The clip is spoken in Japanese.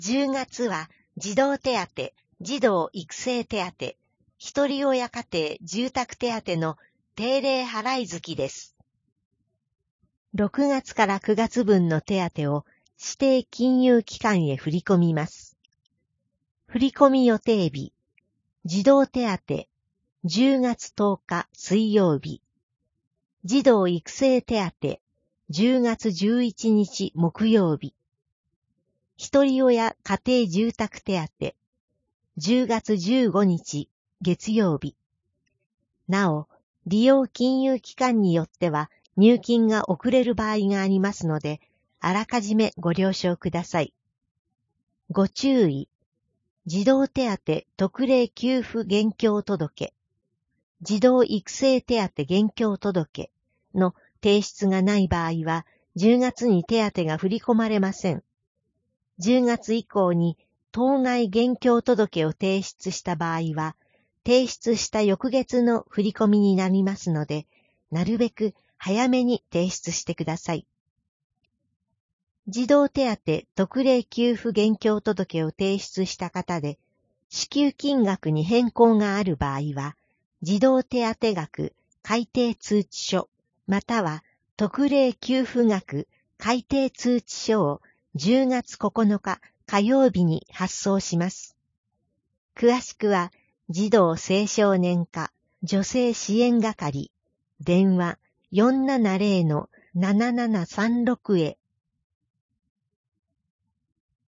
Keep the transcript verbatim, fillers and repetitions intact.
じゅうがつは児童手当、児童育成手当、一人親家庭住宅手当の定例払い月です。ろくがつからくがつぶんの手当を指定金融機関へ振り込みます。振込予定日、児童手当、じゅうがつとおか水曜日、児童育成手当、じゅうがつじゅういちにち木曜日、一人親家庭住宅手当、じゅうがつじゅうごにち月曜日。なお、利用金融機関によっては入金が遅れる場合がありますので、あらかじめご了承ください。ご注意。児童手当特例給付現況届、児童育成手当現況届の提出がない場合は、じゅうがつに手当が振り込まれません。じゅうがつ以降に当該現況届を提出した場合は、提出した翌月の振り込みになりますので、なるべく早めに提出してください。児童手当特例給付現況届を提出した方で、支給金額に変更がある場合は、児童手当額改定通知書、または特例給付額改定通知書をじゅうがつここのか火曜日に発送します。詳しくは、児童青少年課女性支援係、電話 よんななぜろのななななさんろく へ